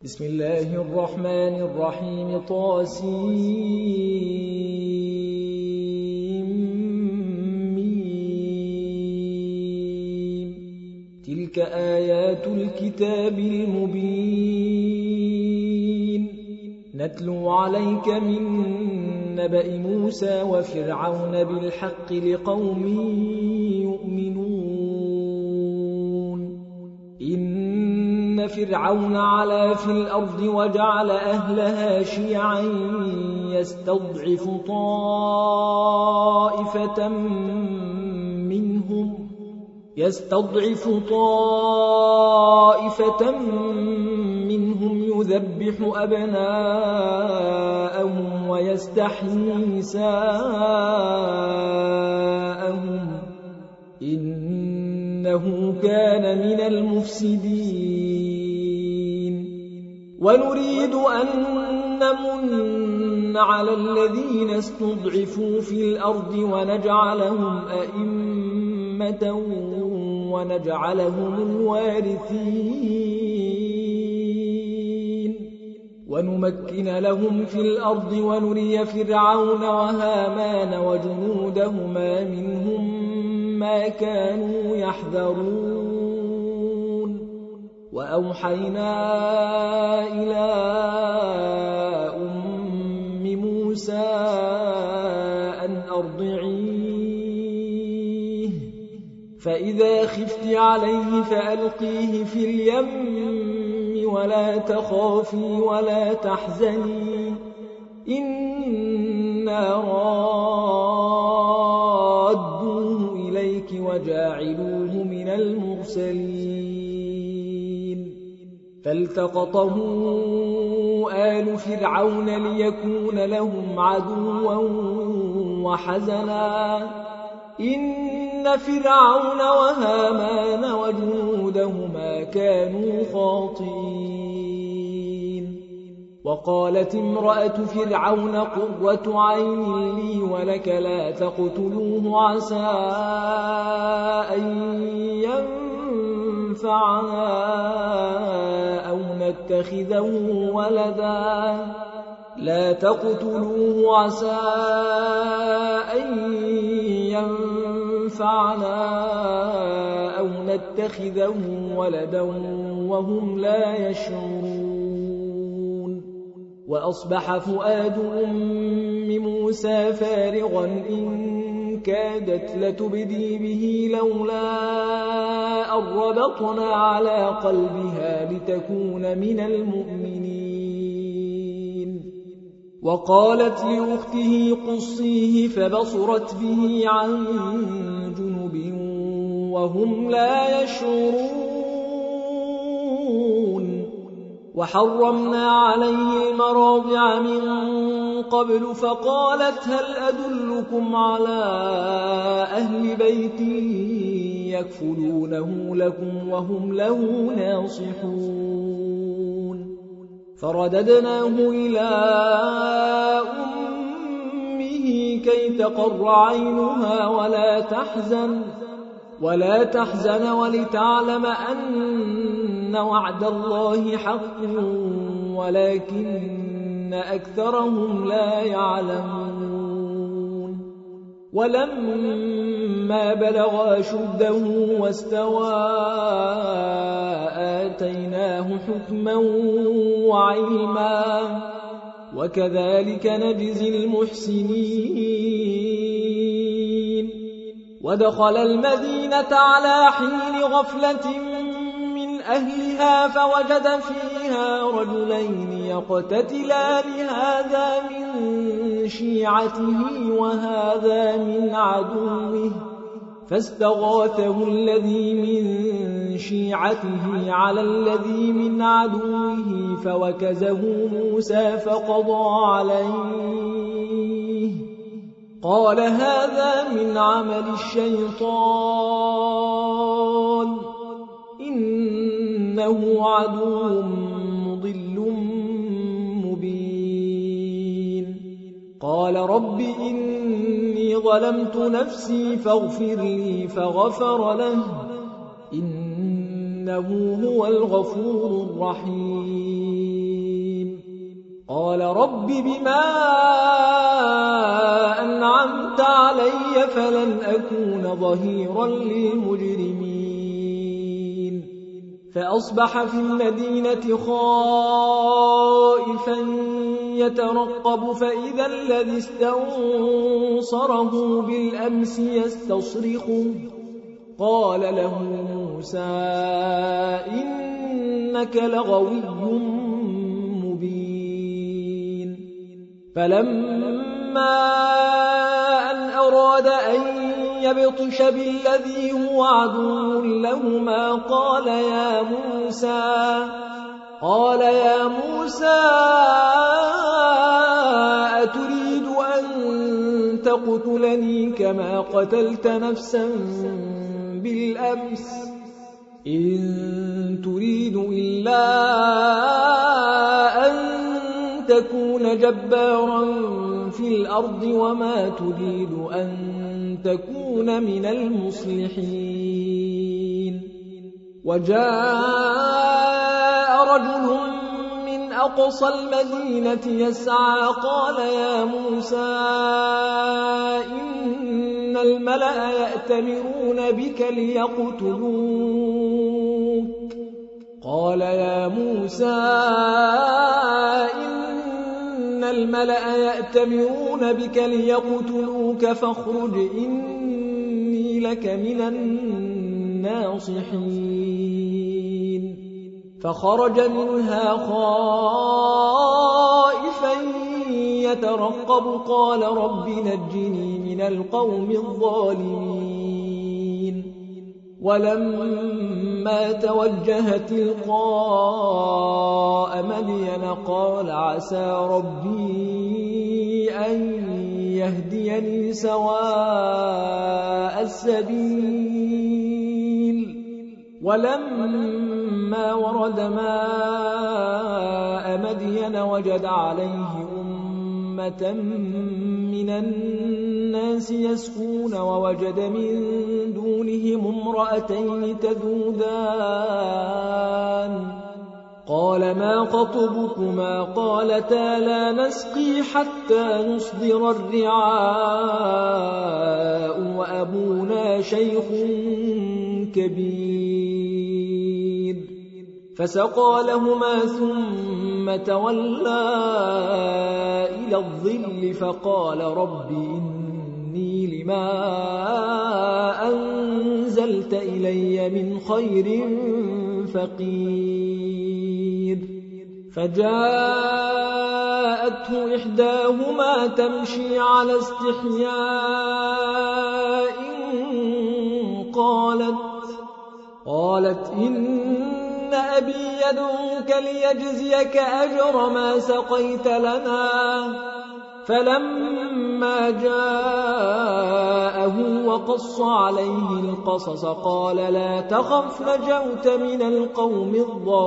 بسم الله الرحمن الرحيم طاسيم تلك آيات الكتاب المبين نتلو عليك من نبأ موسى وفرعون بالحق لقوم يؤمنون إن فرعون علا في الأرض وجعل أهلها شيعا يستضعف طائفة منهم يذبح أبناءهم ويستحيي نساءهم إنه كان من المفسدين ونريد أن نمن على الذين استضعفوا في الأرض ونجعلهم أئمة ونجعلهم الوارثين ونمكن لهم في الأرض ونري فرعون وهامان وجنودهما منهم ما كانوا يحذرون وأوحينا إلى أم موسى أن أرضعيه فإذا خفت عليه فألقيه في اليم ولا تخافي ولا تحزني إنا رادوه إليك وجاعلوه من المرسلين فالتقطه آل فرعون ليكون لهم عدوا وحزنا إن فرعون وهامان وجنودهما كانوا خاطئين وقالت امرأة فرعون قرة عين لي ولك لا تقتلوه عسى أن ينفعنا أو نتخذه ولدا لا تقتلوه عسى أن ينفعنا أو نتخذه ولدا وهم لا يشعرون وأصبح فؤاد أم موسى فارغا إن كادت لتبدي به لولا أن ربطنا على قلبها لتكون من المؤمنين وقالت لأخته قصيه فبصرت به عن جنب وهم لا يشعرون وحرمنا عليه المراضع من قبل فقالت هل أدلكم على أهل بيت يكفلونه لكم وهم له ناصحون فرددناه إلى أمه كي تقر عينها ولا تحزن ولتعلم أن وعد الله حق ولكن أكثرهم لا يعلمون ولما بلغ أشده واستوى آتيناه حكما وعلما وكذلك نجزي المحسنين ودخل المدينة على حين غفلة من أهلها فوجد فيها رجلين يقتتلان هذا من شيعته وهذا من عدوه فاستغاثه الذي من شيعته على الذي من عدوه فوكزه موسى فقضى عليه قال هذا من عمل الشيطان إنه عدو مضل مبين قال رب إني ظلمت نفسي فاغفر لي فغفر له إنه هو الغفور الرحيم قال رب بما أنعمت علي فلن أكون ظهيرا للمجرمين فأصبح في المدينة خائفا يترقب فإذا الذي استنصره بالأمس يستصرخه قال له موسى إنك لغوي مبين فلما أن أراد أن يبطش بالذي هو عدو لهما قال يا موسى أتريد أن تقتلني كما قتلت نفسا بالأمس إن تريد إلا أن تكون جبارا في الأرض وما تريد أن تكون من المصلحين وجاء رجل من أقصى المدينة يسعى قال يا موسى إن الملأ يأتمرون بك ليقتلوك قال يا موسى إن الملأ يأتمرون بك ليقتلوك فاخرج إني لك من الناصحين فخرج منها خائفا يترقب قال رب نجني من القوم الظالمين ولما توجه تلقاء مدين قال عسى ربي أن يهديني سواء السبيل ولما ورد ماء مدين وجد عليه أمة من الناس يسقون ووجد من دونهم امرأتين تذودان قال ما خطبكما قالتا لا نسقي حتى نصدر الرعاء وأبونا شيخ كبير فسقى لهما ثم تولى إلى الظل فقال رب إني لما أنزلت إلي من خير فقير فجاءته إحداهما تمشي على استحياء قالت إن أبي يدعوك ليجزيك أجر ما سقيت لنا فلما جاءه وقص عليه القصص قال لا تخف نجوت من القوم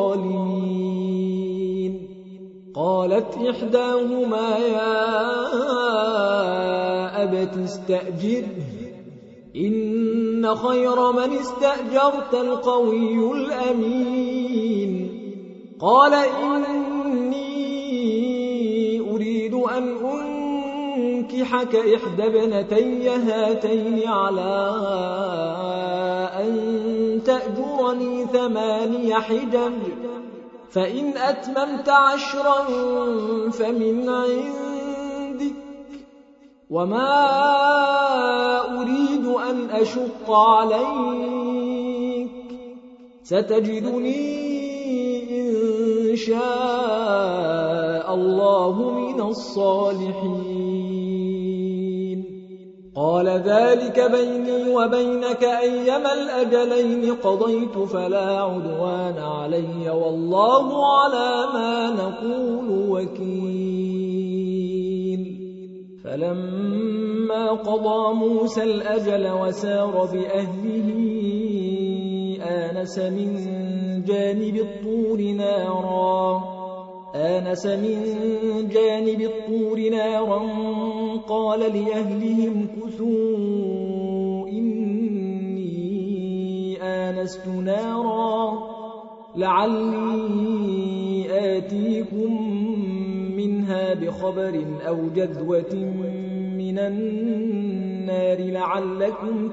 الظالمين قالت إحداهما يا أبت استأجره إن خير من استأجرت القوي الأمين قال إني أريد أن أنكحك إحدى ابنتي هاتين على أن تأجرني 8 حجج فإن أتممت 10 فمن عندك وما أريد أن أشق عليك ستجدني إن شاء الله من الصالحين قال ذلك بيني وبينك أيما الأجلين قضيت فلا عدوان علي والله على ما نقول وكيل فلما قضى موسى الأجل وسار بأهله آنس من جانب الطور نارا قال لأهلهم كثوا إني آنست نارا لعلي آتيكم منها منها بخبر أو جذوة من النار لعلكم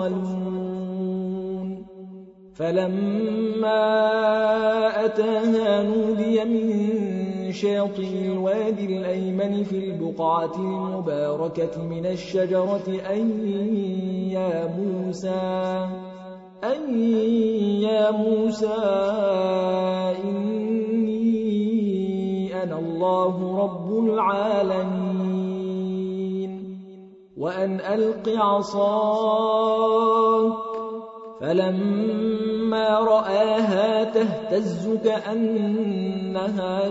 تصطلون فلما أتاها نودي من شاطئ الوادي الأيمن في البقعة المباركة من الشجرة أن يا موسى إني أنا الله رب العالمين وأن ألق عصاك فلما رآها تهتز كأنها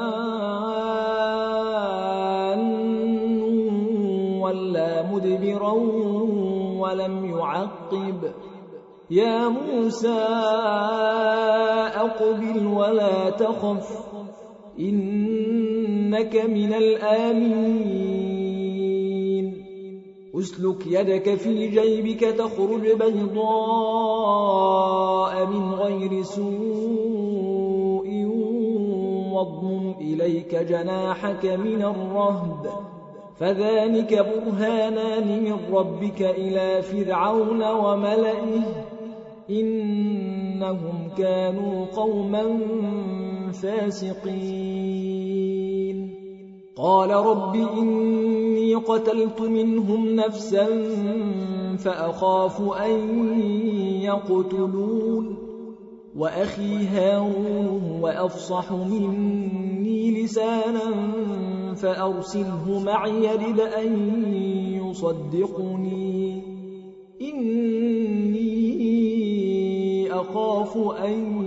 جان ولا مدبرا ولم يعقب يا موسى أقبل ولا تخف إنك من الآمنين أسلك يدك في جيبك تخرج بيضاء من غير سوء واضمم إليك جناحك من الرهب فذلك برهانان من ربك إلى فرعون وملئه إنهم كانوا قوما فاسقين قال رب إني قتلت منهم نفسا فأخاف أن يقتلون وأخي هارون وأفصح مني لسانا فأرسله معي يرد أن يصدقني إني أخاف أن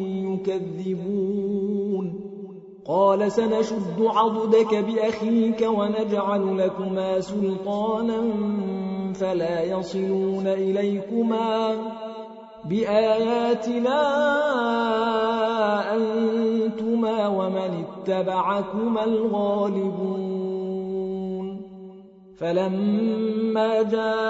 يكذبون قال سنشد عضدك بأخيك ونجعل لكما سلطانا فلا يصلون إليكما بآياتنا أنتما ومن اتبعكما الغالبون فلما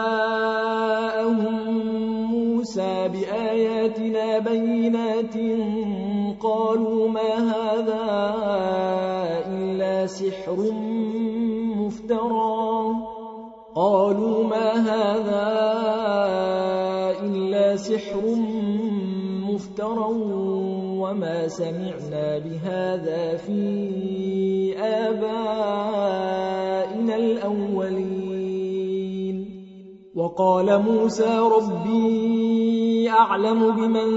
جاءهم موسى بآياتنا بينات قالوا ما هذا إلا سحر مفترى وما سمعنا بهذا في آبائنا الأولين وقال موسى ربي أعلم بمن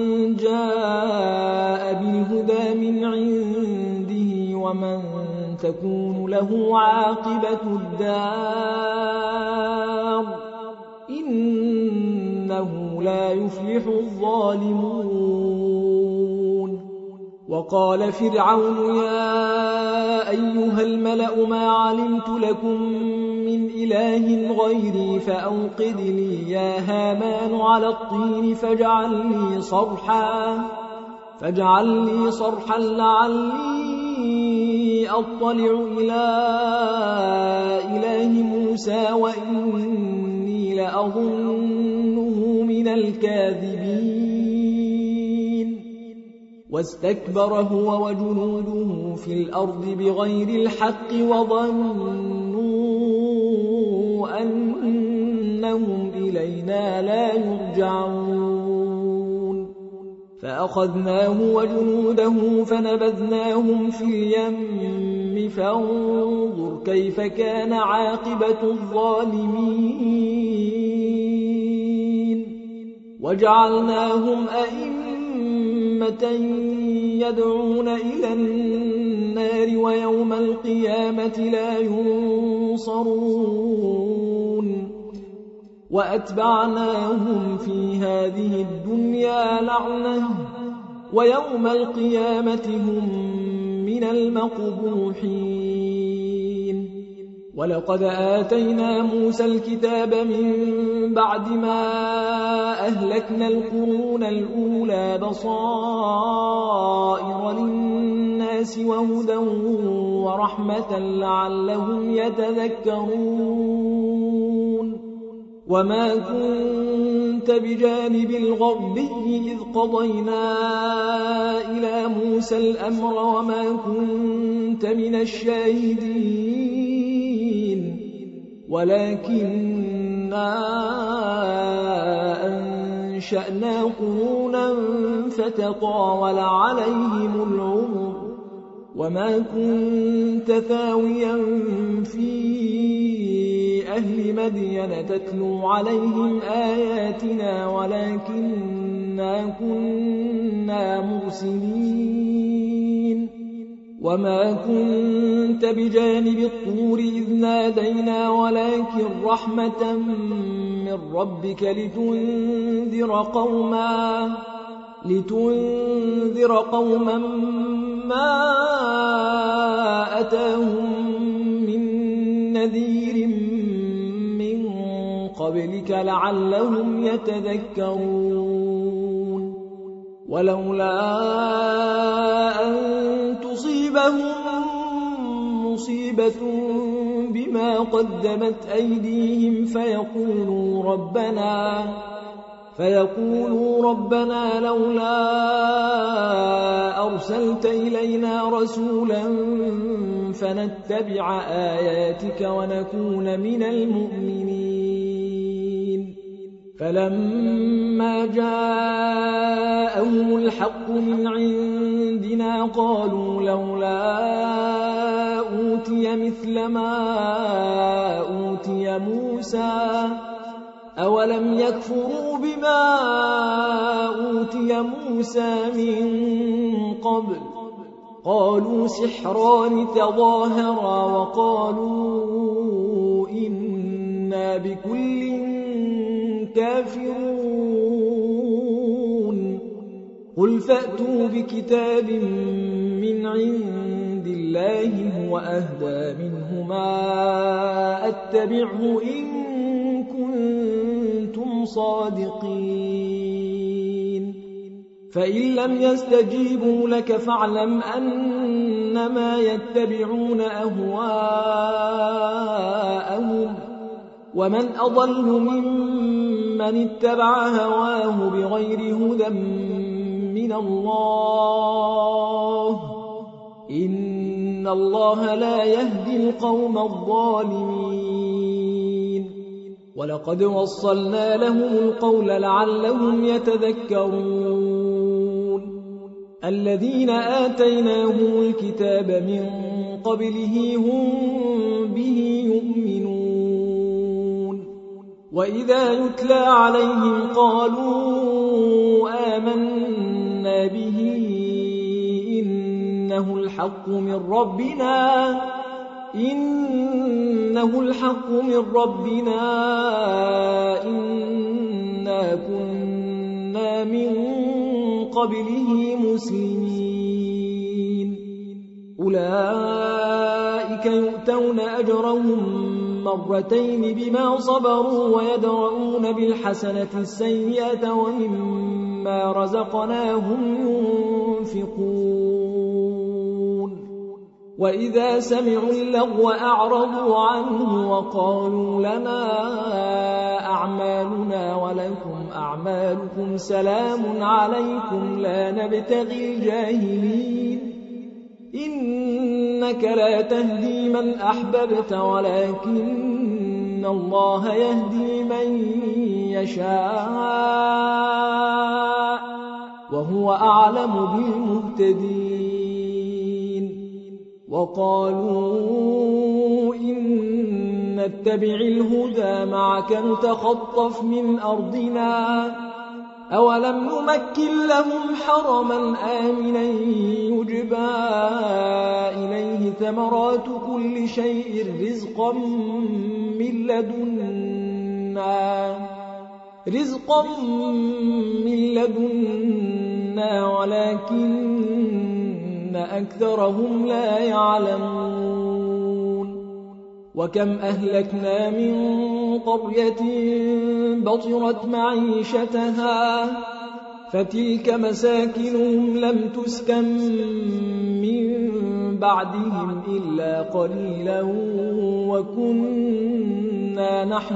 جاء بالهدى من عنده ومن تكون له عاقبة الدار إنه لا يفلح الظالمون وقال فرعون يا أيها الملأ ما علمت لكم من إله غيري فأوقد لي يا هامان على الطين فاجعل لي صرحا لعلي أطلع إلى إله موسى وإني لأظنه من الكاذبين واستكبر هو وجنوده في الأرض بغير الحق وظنوا أنهم إلينا لا يرجعون فأخذناه وجنوده فنبذناهم في اليم فانظر كيف كان عاقبة الظالمين وجعلناهم أئمة يدعون إلى النار ويوم القيامة لا ينصرون وأتبعناهم في هذه الدنيا لعنة ويوم القيامة هم من المقبوحين ولقد آتينا موسى الكتاب من بعد ما أهلكنا القرون الأولى بصائر للناس وهدى ورحمة لعلهم يتذكرون وما كنت بجانب الغربي إذ قضينا إلى موسى الأمر وما كنت كنت من الشاهدين ولكننا أنشأنا قرونا فتطاول عليهم العمر وما كنت ثاويا في أهل مدين تتلو عليهم آياتنا ولكننا كنا مرسلين وما كنت بجانب الطور إذ نادينا ولكن رحمة من ربك لتنذر قوما ما أتاهم من نذير من قبلك لعلهم يتذكرون ولولا أن تصيبهم مصيبة بما قدمت أيديهم فيقولوا ربنا لولا أرسلت إلينا رسولا فنتبع آياتك ونكون من المؤمنين فلما جاءهم الحق من عندنا قالوا لولا أوتي مثل ما أوتي موسى أولم يكفروا بما أوتي موسى من قبل قالوا سحران تظاهرا وقالوا إنا بكل كافرون قل فأتوا بكتاب من عند الله هو أهدى منهما أتبعه إن كنتم صادقين فإن لم يستجيبوا لك فاعلم أنما يتبعون أهواءهم ومن أضل ممن اتبع هواه بغير هدى من الله إن الله لا يهدي القوم الظالمين ولقد وصلنا لهم القول لعلهم يتذكرون الذين آتيناهم الكتاب من قبله هم به يؤمنون وإذا يتلى عليهم قالوا آمنا به إنه الحق من ربنا إنا كنا من قبله مسلمين أولئك يؤتون أجرهم مرتين بما صبروا ويدرؤون بالحسنة السيئة ومما رزقناهم ينفقون وإذا سمعوا اللغو أعرضوا عنه وقالوا لنا أعمالنا ولكم أعمالكم سلام عليكم لا نبتغي الجاهلين إنك لا تهدي من أحببت ولكن الله يهدي من يشاء وهو أعلم بالمهتدين وقالوا إن نتبع الهدى معك نتخطف من أرضنا أولم نمكن لهم حرما آمنا يجبى إليه ثمرات كل شيء رزقا من لدنا ولكن أكثرهم لا يعلمون وكم أهلكنا من قرية بطرت معيشتها فتلك مساكنهم لم تسكن من بعدهم إلا قليلا وكنا نحن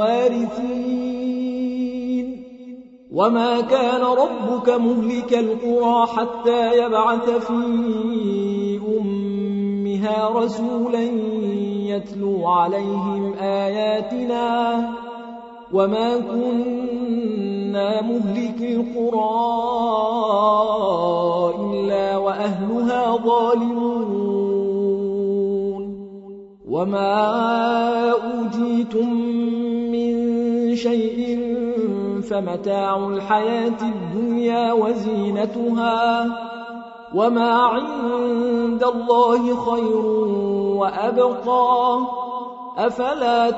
الوارثين وما كان ربك مهلك القرى حتى يبعث في أمها فيها رسولا يتلو عليهم آياتنا وما كنا مهلك القرى إلا وأهلها ظالمون وما أوتيتم من شيء فمتاع الحياة الدنيا وزينتها وما عند الله خير وأبقى أفلا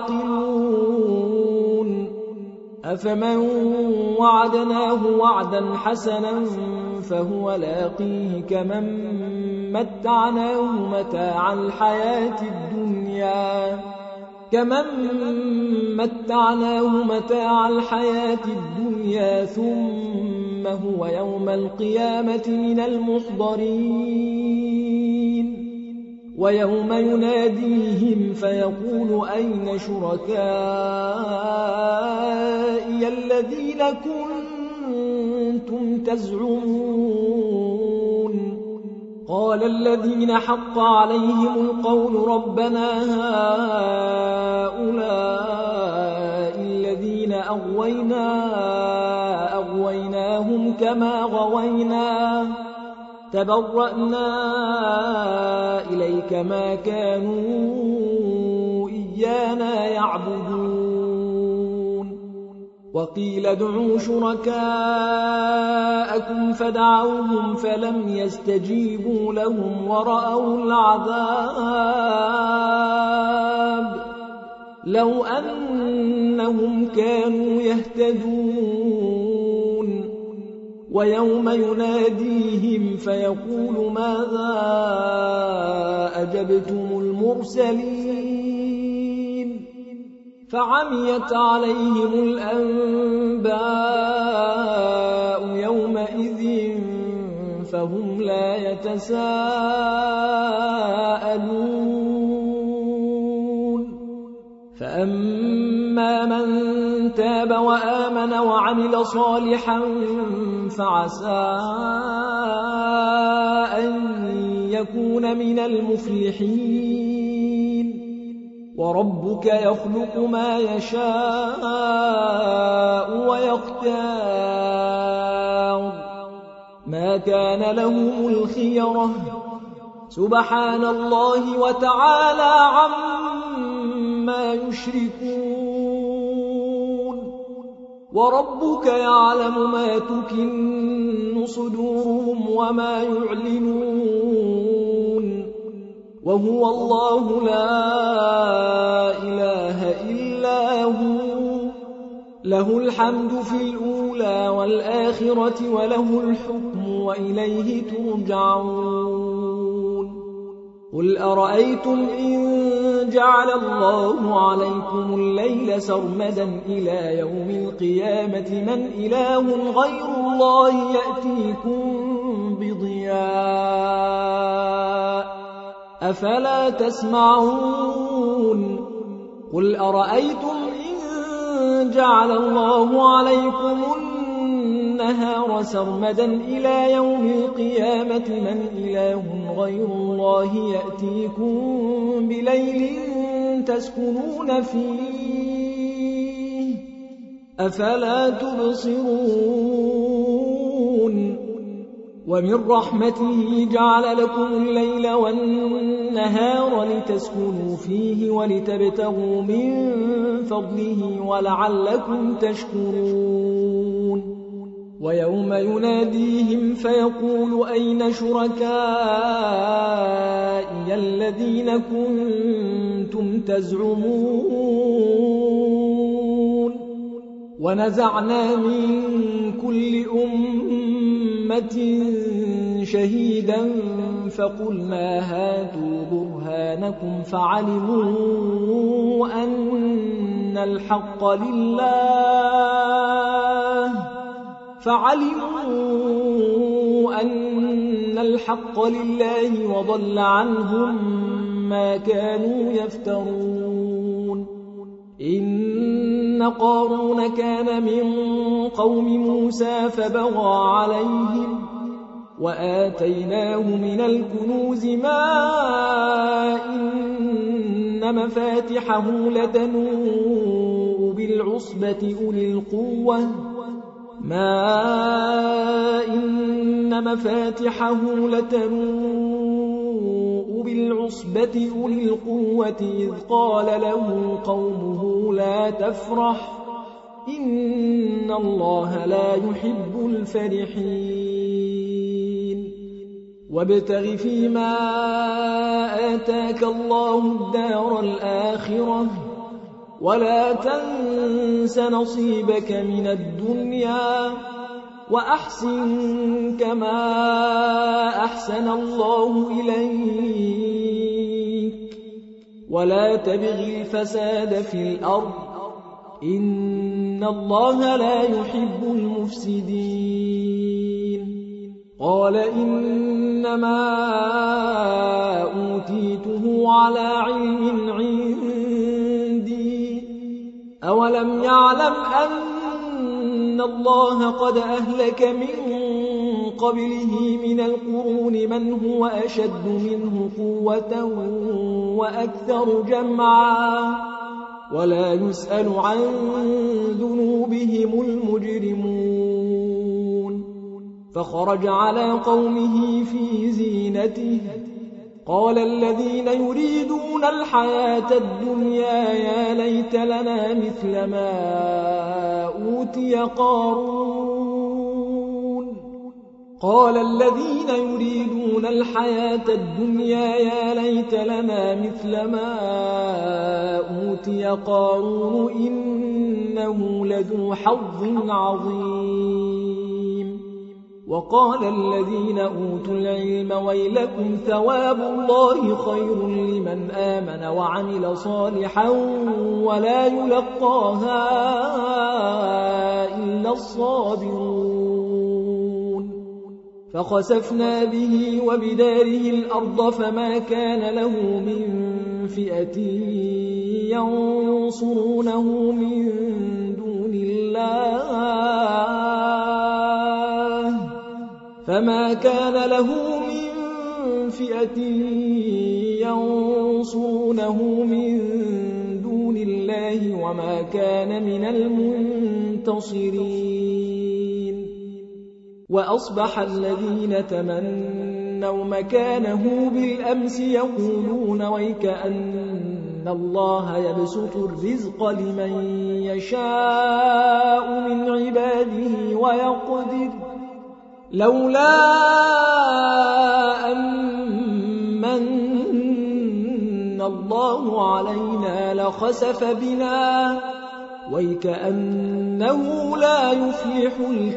تعقلون أفمن وعدناه وعدا حسنا فهو لاقيه كمن متعناه متاع الحياة الدنيا ثم هو يوم القيامة من المحضرين ويوم يناديهم فيقول أين شركائي الذين كنتم تزعمون قال الذين حق عليهم القول ربنا هؤلاء الذين أغويناهم كما غوينا تبرأنا إليك ما كانوا إيانا يعبدون وقيل ادعوا شركاءكم فدعوهم فلم يستجيبوا لهم ورأوا العذاب لو أنهم كانوا يهتدون ويوم يناديهم فيقول ماذا أجبتم المرسلين فعميت عليهم الأنباء يومئذ فهم لا يتساءلون فأما من تاب وآمن وعمل صالحا فعسى أن يكون من المفلحين وربك يخلق ما يشاء ويختار ما كان لهم الخيرة سبحان الله وتعالى عما يشركون وربك يعلم ما تكن صدورهم وما يعلنون وهو الله لا إله إلا هو له الحمد في الأولى والآخرة وله الحكم وإليه ترجعون قل أرأيتم إن جعل الله عليكم الليل سرمدا إلى يوم القيامة من إله غير الله يأتيكم بضياء أفلا تسمعون قل أرأيتم إن جعل الله عليكم النهار سرمدا إلى يوم القيامة من إله غير الله يأتيكم بليل تسكنون فيه أفلا تبصرون ومن رحمته جعل لكم الليل والنهار لتسكنوا فيه ولتبتغوا من فضله ولعلكم تشكرون ويوم يناديهم فيقول أين شركائي الذين كنتم تزعمون ونزعنا من كل أمة شهيدا فقلنا هاتوا برهانكم فعلموا أن الحق لله وضل عنهم ما كانوا يفترون إن قارون كان من قوم موسى فبغى عليهم وآتيناه من الكنوز ما إن مفاتحه لتنوء بالعصبة أولي القوة إذ قال له قومه لا تفرح إن الله لا يحب الفرحين وابتغ فيما آتاك الله الدار الآخرة ولا تنس نصيبك من الدنيا وأحسن كما أحسن الله إليك ولا تبغ الفساد في الأرض إن الله لا يحب المفسدين قال إنما أوتيته على علم عندي أولم يعلم أن الله قد أهلك من قبله من القرون من هو أشد منه قوة وأكثر جمعا ولا يسأل عن ذنوبهم المجرمون فخرج على قومه في زينته قال الذين يريدون الحياة الدنيا يا ليت لنا مثل ما أوتي قارون إنه لذو حظ عظيم وقال الذين أوتوا العلم ويلكم ثواب الله خير لمن آمن وعمل صالحا ولا يلقاها إلا الصابرون فخسفنا به وبداره الأرض فما كان له من فئة ينصرونه من دون الله وما كان من المنتصرين وأصبح الذين تمنوا مكانه بالأمس يقولون ويكأن الله يبسط الرزق لمن يشاء من عباده ويقدر لولا أمن الله علينا لخسف بنا ويكأنه لا يفلح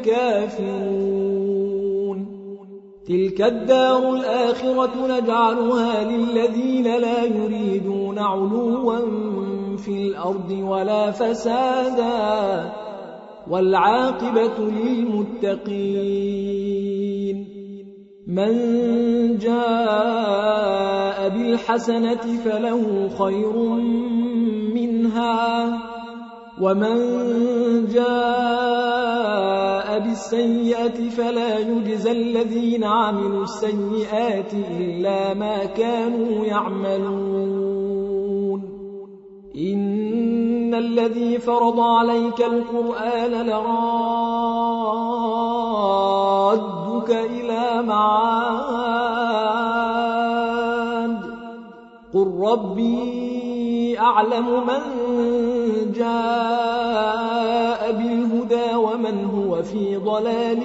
الكافرون تلك الدار الآخرة نجعلها للذين لا يريدون علوا في الأرض ولا فسادا والعاقبة للمتقين من جاء بالحسنة فله خير منها ومن جاء بالسيئة فلا يجزى الذين عملوا السيئات إلا ما كانوا يعملون إن الذي فرض عليك القرآن لرادك إلى معاد قل ربي أعلم من جاء بالهدى ومن هو في ضلال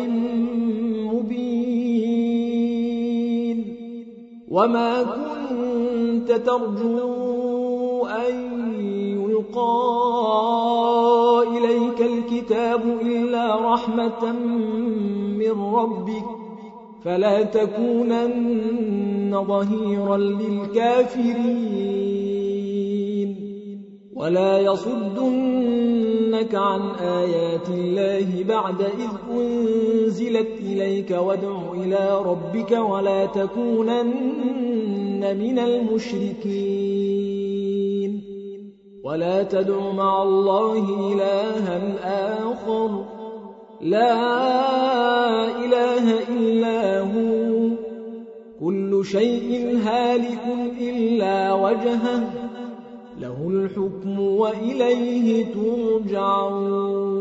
مبين وما كنت ترجو أن يلقى إليك الكتاب إلا رحمة من ربك فلا تكونن ظهيرا للكافرين ولا يصدنك عن آيات الله بعد إذ أنزلت إليك وادع إلى ربك ولا تكونن من المشركين ولا تدع مع الله إلها آخر لا إله إلا هو كل شيء هالك إلا وجهه له الحكم وإليه ترجعون